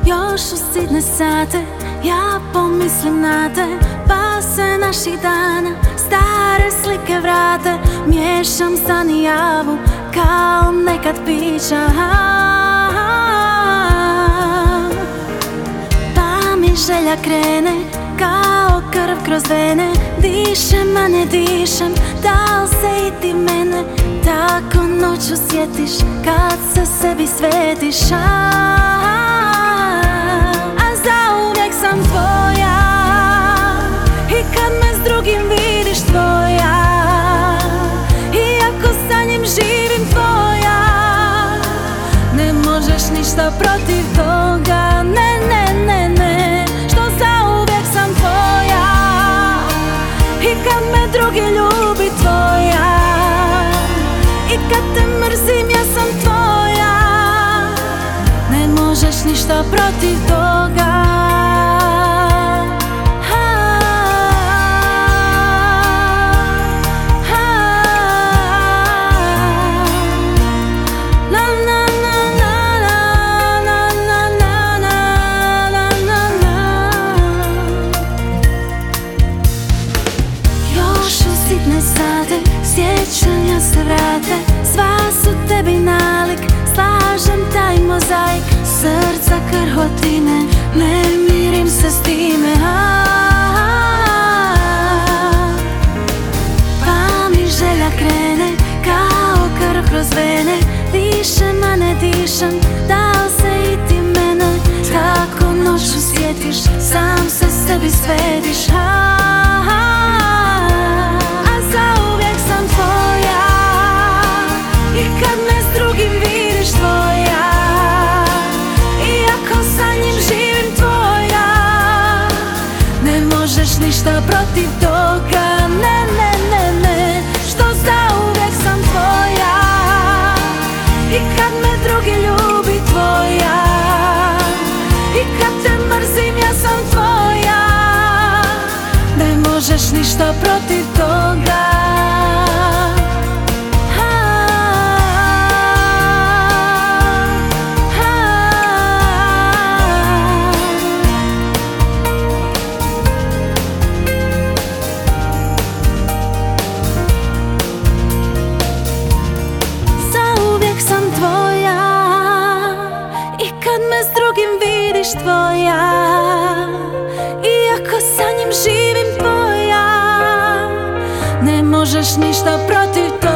Još u sitne sate ja pomislim na te, pa se naših dana stare slike vrate. Miješam san i javu kao nekad pića, pa mi želja krene kao krv kroz vene. Dišem, a ne dišem, da li se i ti mene tako noću sjetiš kad se sebi svetiš? Zauvijek sam tvoja i kad me s drugim vidiš tvoja, i ako sa njim živim tvoja. Ne možeš ništa protiv toga, ne, ne, ne, ne, što zauvijek sam tvoja. I kad me drugi ljubi tvoja, i kad te mrzim ja sam tvoja. Ne možeš ništa protiv toga. Još u sitne sate sjećanja se vrate, sva su tebi nalik, slažem taj mozaik. Srca krhotine, ne mirim se s time, pa mi želja krene kao krv kroz vene. Dišem, a ne dišem, da li se i ti mene tako noću sjetiš, sam se sebi svetiš. Zauvijek sam tvoja i kad me s drugim vidiš tvoja, i ako sa njim živim tvoja. Ne možeš ništa protiv toga, ne, ne, ne, ne, što zauvijek sam tvoja. I kad me drugi ljubi tvoja, i kad te mrzim ja sam tvoja. Ne možeš ništa protiv toga. Zauvijek sam tvoja i kad me s drugim vidiš tvoja, i ako sa njim živim tvoja. Ne možeš ništa protiv toga.